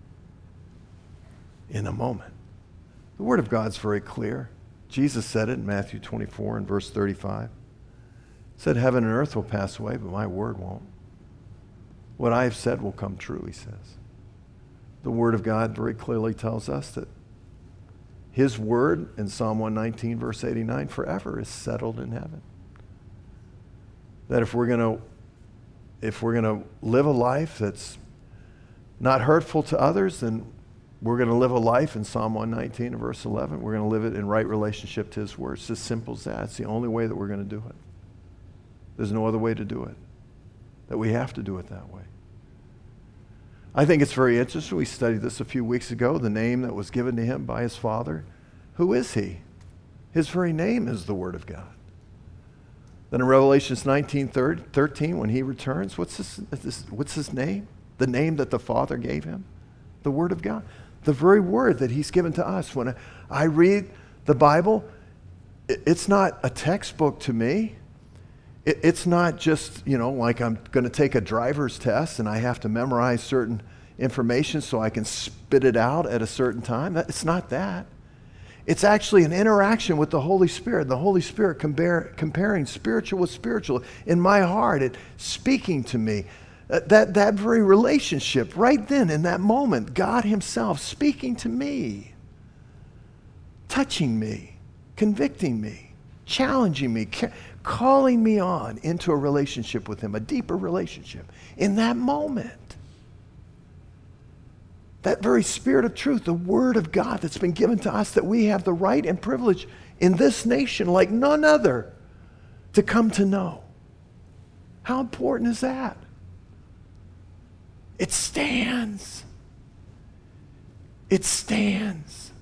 in a moment. The Word of God's very clear. Jesus said it in Matthew 24 and verse 35. He said, heaven and earth will pass away, but my word won't. What I have said will come true, he says. The Word of God very clearly tells us that his word in Psalm 119, verse 89, forever is settled in heaven. That if we're going to live a life that's not hurtful to others, then we're going to live a life in Psalm 119 and verse 11. We're going to live it in right relationship to his word. It's as simple as that. It's the only way that we're going to do it. There's no other way to do it. That we have to do it that way. I think it's very interesting. We studied this a few weeks ago, the name that was given to him by his Father. Who is he? His very name is the Word of God. Then in Revelation 19:13, when he returns, what's his name? The name that the Father gave him? The Word of God. The very word that he's given to us. When I read the Bible, it's not a textbook to me. It's not just, like I'm going to take a driver's test and I have to memorize certain information so I can spit it out at a certain time. It's not that. It's actually an interaction with the Holy Spirit. The Holy Spirit comparing spiritual with spiritual in my heart. It speaking to me. That very relationship right then in that moment, God himself speaking to me, touching me, convicting me, challenging me, calling me on into a relationship with him, a deeper relationship in that moment. That very Spirit of truth, the Word of God that's been given to us, that we have the right and privilege in this nation like none other to come to know. How important is that? It stands. It stands.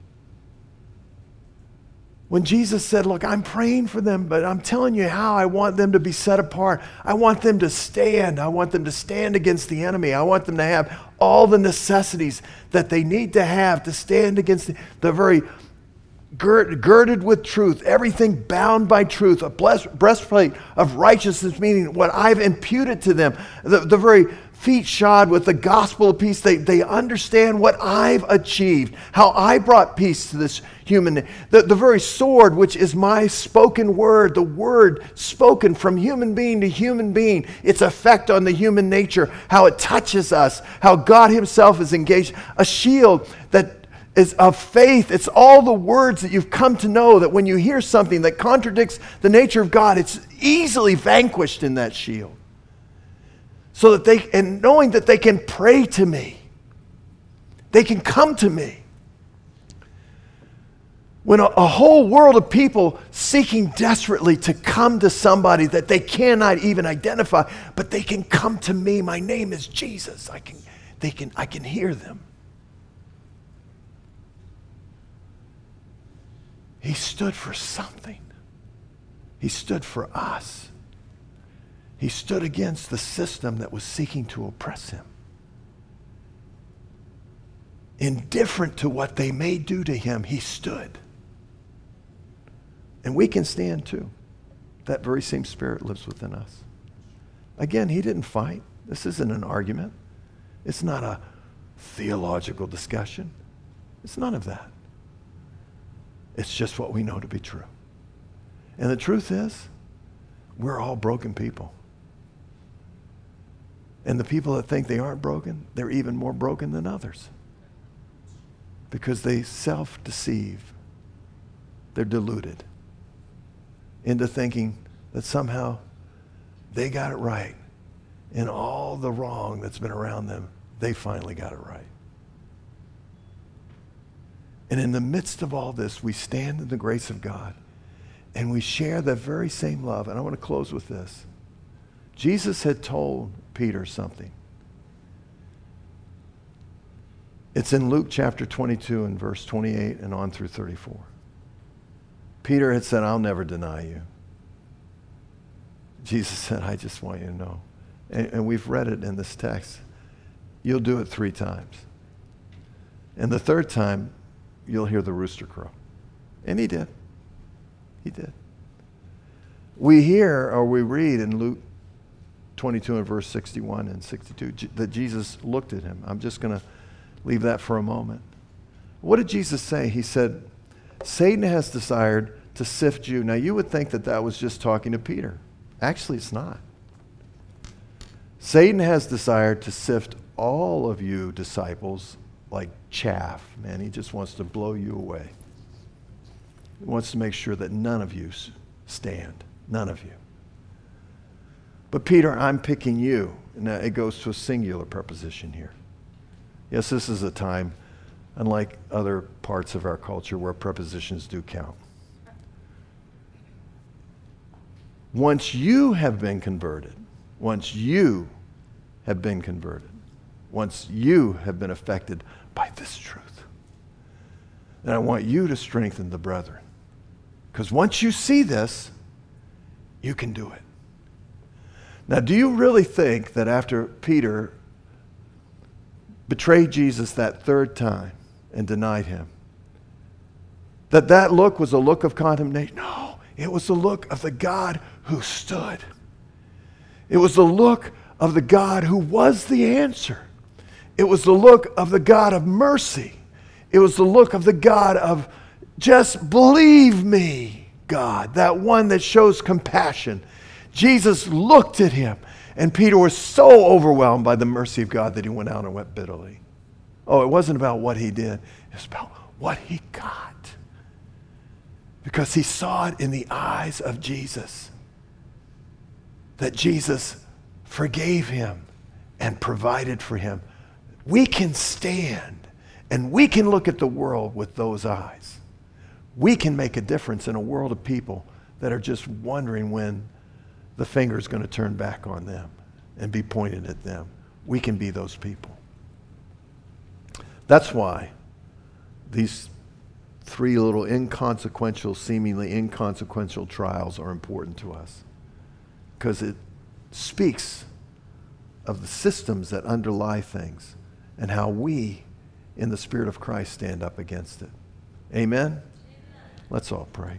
When Jesus said, look, I'm praying for them, but I'm telling you how I want them to be set apart. I want them to stand. I want them to stand against the enemy. I want them to have all the necessities that they need to have to stand against the very girded with truth, everything bound by truth, a breastplate of righteousness, meaning what I've imputed to them, the very feet shod with the gospel of peace. They understand what I've achieved, how I brought peace to this human. The very sword, which is my spoken word, the word spoken from human being to human being, its effect on the human nature, how it touches us, how God himself is engaged. A shield that is of faith. It's all the words that you've come to know, that when you hear something that contradicts the nature of God, it's easily vanquished in that shield. So that and knowing that they can pray to me, they can come to me. When a whole world of people seeking desperately to come to somebody that they cannot even identify, but they can come to me. My name is Jesus. I can hear them. He stood for something. He stood for us. He stood against the system that was seeking to oppress him. Indifferent to what they may do to him, he stood. And we can stand too. That very same Spirit lives within us. Again, he didn't fight. This isn't an argument. It's not a theological discussion. It's none of that. It's just what we know to be true. And the truth is, we're all broken people. And the people that think they aren't broken, they're even more broken than others. Because they self-deceive. They're deluded into thinking that somehow they got it right in all the wrong that's been around them, they finally got it right. And in the midst of all this, we stand in the grace of God and we share the very same love. And I want to close with this. Jesus had told Peter something. It's in Luke chapter 22 and verse 28 and on through 34. Peter had said, I'll never deny you. Jesus said, I just want you to know. And we've read it in this text. You'll do it 3 times. And the 3rd time, you'll hear the rooster crow. And he did. He did. We hear or we read in Luke 22 and verse 61 and 62 that Jesus looked at him. I'm just going to leave that for a moment. What did Jesus say? He said, Satan has desired to sift you. Now you would think that that was just talking to Peter. Actually, it's not. Satan has desired to sift all of you disciples like chaff. Man, he just wants to blow you away. He wants to make sure that none of you stand. None of you. But Peter, I'm picking you. Now it goes to a singular preposition here. Yes, this is a time, unlike other parts of our culture, where prepositions do count. Once you have been converted, once you have been converted, once you have been affected by this truth, then I want you to strengthen the brethren. Because once you see this, you can do it. Now, do you really think that after Peter betrayed Jesus that 3rd time and denied him, that look was a look of condemnation? No, it was the look of the God who stood. It was the look of the God who was the answer. It was the look of the God of mercy. It was the look of the God of just believe me, God, that one that shows compassion. Jesus looked at him, and Peter was so overwhelmed by the mercy of God that he went out and wept bitterly. Oh, it wasn't about what he did. It was about what he got. Because he saw it in the eyes of Jesus. That Jesus forgave him and provided for him. We can stand and we can look at the world with those eyes. We can make a difference in a world of people that are just wondering when the finger is going to turn back on them and be pointed at them. We can be those people. That's why these 3 little seemingly inconsequential trials are important to us. Because it speaks of the systems that underlie things and how we, in the Spirit of Christ, stand up against it. Amen? Amen. Let's all pray.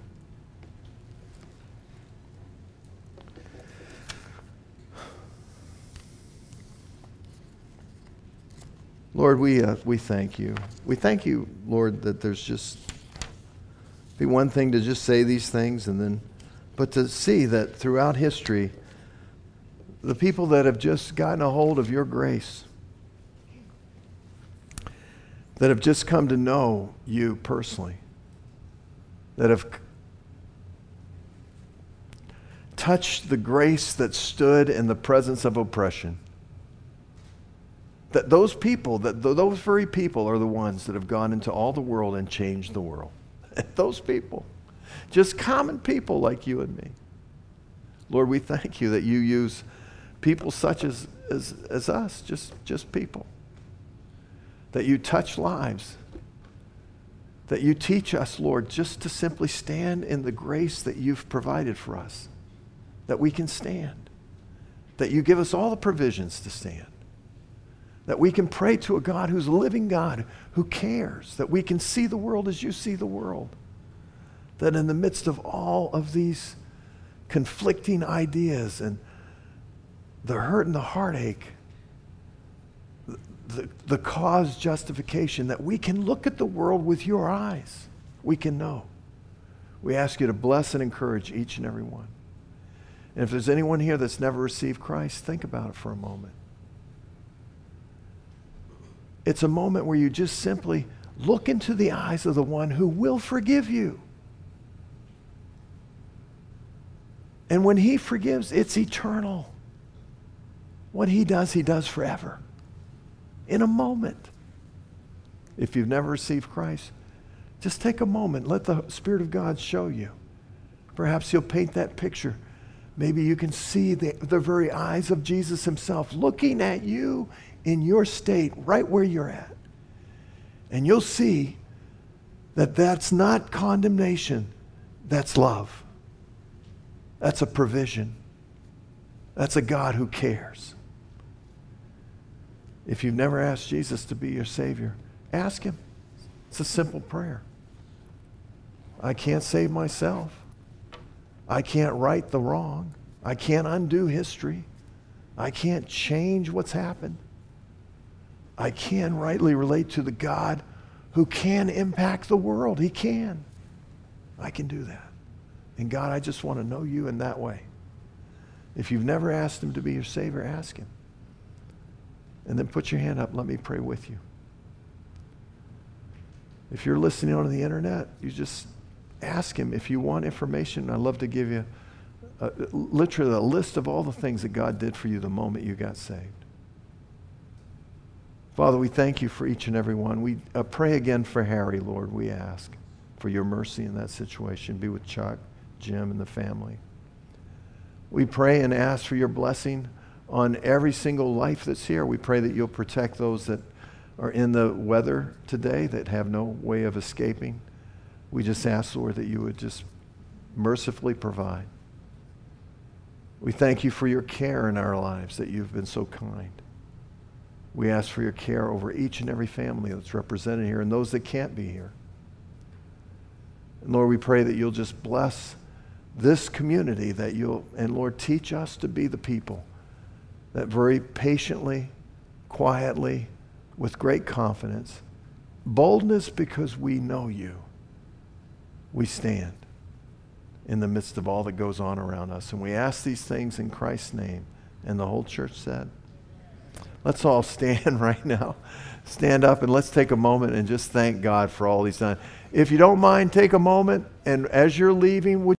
Lord, we thank you. We thank you, Lord, that there's just be one thing to just say these things but to see that throughout history, the people that have just gotten a hold of your grace, that have just come to know you personally, that have touched the grace that stood in the presence of oppression, that those very people are the ones that have gone into all the world and changed the world. Those people. Just common people like you and me. Lord, we thank you that you use people such as us, just people. That you touch lives. That you teach us, Lord, just to simply stand in the grace that you've provided for us. That we can stand. That you give us all the provisions to stand. That we can pray to a God who's a living God, who cares. That we can see the world as you see the world. That in the midst of all of these conflicting ideas and the hurt and the heartache, the cause justification, that we can look at the world with your eyes. We can know. We ask you to bless and encourage each and every one. And if there's anyone here that's never received Christ, think about it for a moment. It's a moment where you just simply look into the eyes of the one who will forgive you. And when he forgives, it's eternal. What he does forever. In a moment. If you've never received Christ, just take a moment. Let the Spirit of God show you. Perhaps he'll paint that picture. Maybe you can see the very eyes of Jesus himself looking at you in your state, right where you're at. And you'll see that that's not condemnation, that's love. That's a provision. That's a God who cares. If you've never asked Jesus to be your Savior, ask him. It's a simple prayer. I can't save myself. I can't right the wrong. I can't undo history. I can't change what's happened. I can rightly relate to the God who can impact the world. He can. I can do that. And God, I just want to know you in that way. If you've never asked him to be your Savior, ask him. And then put your hand up. Let me pray with you. If you're listening on the internet, you just ask him. If you want information, I'd love to give you literally a list of all the things that God did for you the moment you got saved. Father, we thank you for each and every one. We pray again for Harry, Lord. We ask for your mercy in that situation. Be with Chuck, Jim, and the family. We pray and ask for your blessing on every single life that's here. We pray that you'll protect those that are in the weather today that have no way of escaping. We just ask, Lord, that you would just mercifully provide. We thank you for your care in our lives, that you've been so kind. We ask for your care over each and every family that's represented here and those that can't be here. And Lord, we pray that you'll just bless this community, and Lord, teach us to be the people that very patiently, quietly, with great confidence, boldness because we know you, we stand in the midst of all that goes on around us. And we ask these things in Christ's name. And the whole church said, let's all stand right now. Stand up and let's take a moment and just thank God for all he's done. If you don't mind, take a moment, and as you're leaving, would